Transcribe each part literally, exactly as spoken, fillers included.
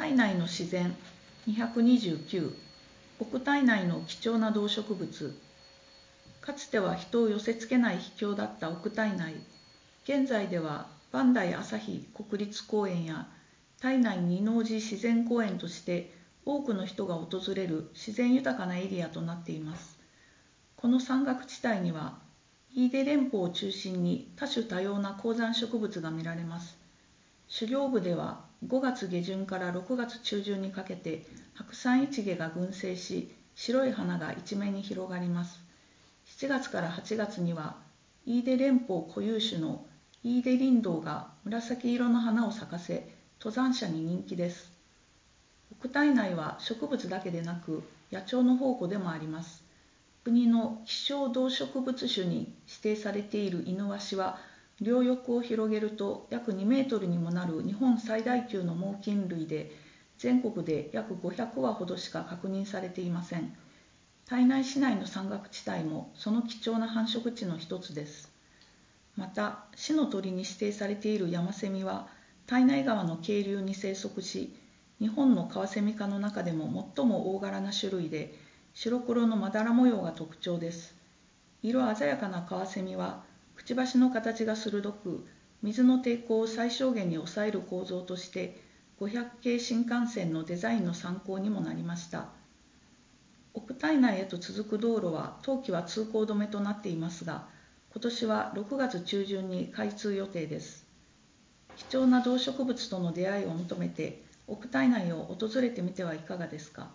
体内の自然にひゃくにじゅうきゅう、奥体内の貴重な動植物。かつては人を寄せつけない秘境だった奥体内。現在では磐梯旭国立公園や体内二王子自然公園として多くの人が訪れる自然豊かなエリアとなっています。この山岳地帯には飯豊連峰を中心に多種多様な高山植物が見られます。主要部ではごがつ下旬からろくがつ中旬にかけて白山一毛が群生し、白い花が一面に広がります。しちがつからはちがつには飯豊連峰固有種の飯豊林道が紫色の花を咲かせ、登山者に人気です。奥体内は植物だけでなく野鳥の宝庫でもあります。国の希少動植物種に指定されているイヌワシは、両翼を広げると約にメートルにもなる日本最大級の猛禽類で、全国で約ごひゃくわほどしか確認されていません。胎内市内の山岳地帯もその貴重な繁殖地の一つです。また、市の鳥に指定されているヤマセミは、胎内川の渓流に生息し、日本のカワセミ科の中でも最も大柄な種類で、白黒のまだら模様が特徴です。色鮮やかなカワセミは、くちばしの形が鋭く、水の抵抗を最小限に抑える構造として、ごひゃくけい新幹線のデザインの参考にもなりました。奥体内へと続く道路は冬季は通行止めとなっていますが、今年はろくがつ中旬に開通予定です。貴重な動植物との出会いを求めて、奥体内を訪れてみてはいかがですか。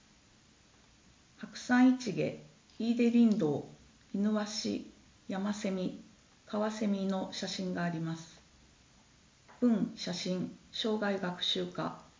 白山一毛、飯豊林道、イヌワシ、ヤマセミ、カワセミの写真があります。文写真障害学習科